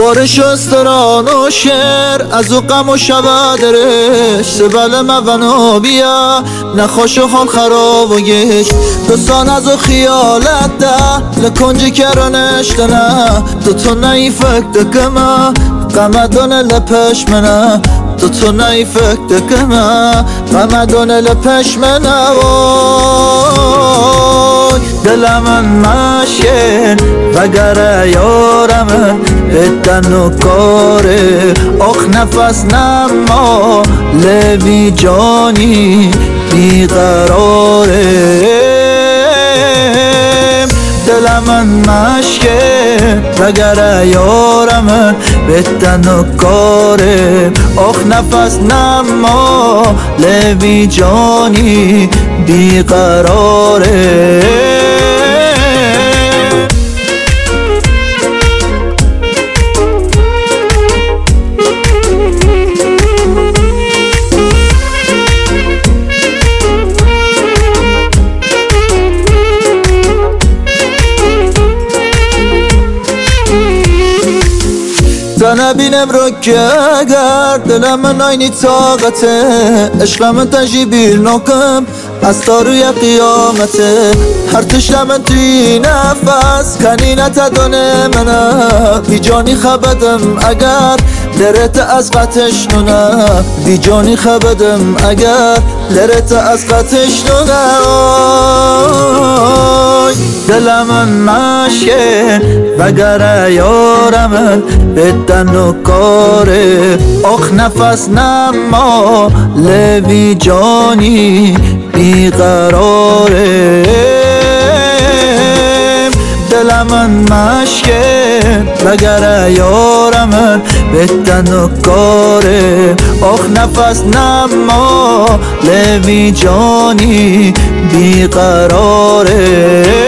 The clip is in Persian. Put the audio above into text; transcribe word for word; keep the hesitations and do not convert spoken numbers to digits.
بارش و استران و شعر از او غم و شبادرش سبل مونو بیا نخوش و حال خراب و گش دوستان از او خیالت ده لکنجی کرانش دنه تو تو نی فکر دکمه قمدان لپش منه تو تو نی فکر دکمه قمدان لپش منه دل من مشکن وگر یارم بدن و کاره آخ نفس نما لبی جانی بیقراره دل من مشکن وگر یارم بدن و کاره آخ نفس نما لبی جانی بیقراره زنه بینم رو که اگر دلم ناینی طاقته عشقم تجیبیر نکم از تا روی قیامته هر تشلم توی نفس کنی نتدانه منه بی جانی خبدم اگر لرت از قطش نونه بی جانی خبدم اگر لرت از قطش نونه دل من مشکن وگر یارم بدن و کاره آخ نفس نما لبی جانی بیقراره دل من مشکن وگر یارم بدن و کاره آخ نفس نما لبی جانی بیقراره